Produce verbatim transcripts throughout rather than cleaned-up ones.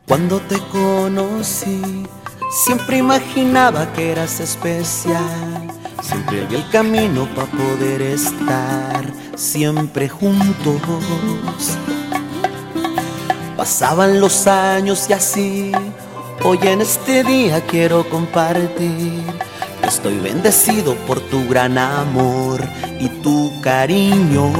Cuando te conocí, siempre imaginaba que eras especial. Siempre vi el camino para poder estar siempre juntos. Pasaban los años y así, hoy en este día quiero compartir. Estoy bendecido por tu gran amor y tu cariño.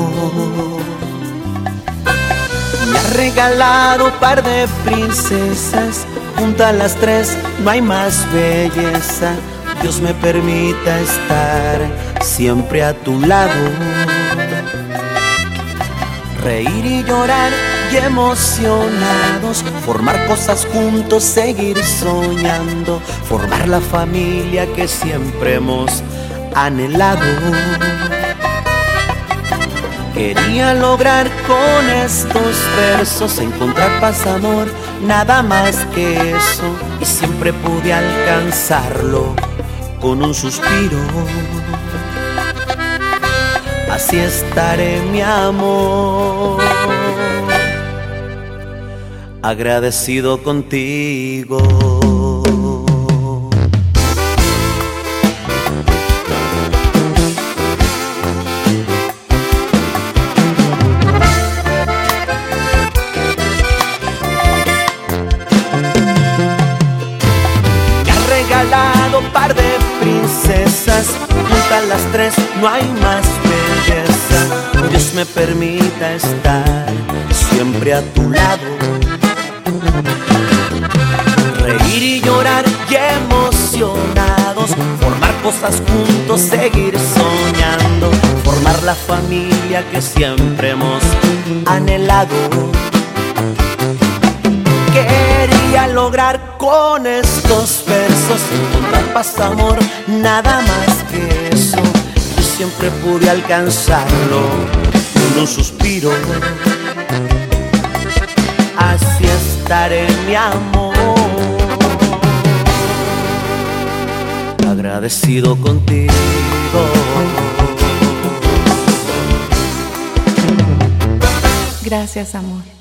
Me has regalado un par de princesas, junto a las tres no hay más belleza. Dios me permita estar siempre a tu lado. Reír y llorar y emocionados, formar cosas juntos, seguir soñando, formar la familia que siempre hemos anhelado. Quería lograr con estos versos encontrar paz, amor, nada más que eso, y siempre pude alcanzarlo con un suspiro. Así estaré, mi amor, agradecido contigo. Me has regalado un par de princesas, junto a las tres no hay más belleza. Dios me permita estar siempre a tu lado. Reír y llorar y emocionados, formar cosas juntos, seguir soñando, formar la familia que siempre hemos anhelado. Quería lograr con estos versos encontrar paz, amor, nada más que eso. Yo siempre pude alcanzarlo con un suspiro. Así estaré, mi amor, agradecido contigo. Gracias, amor.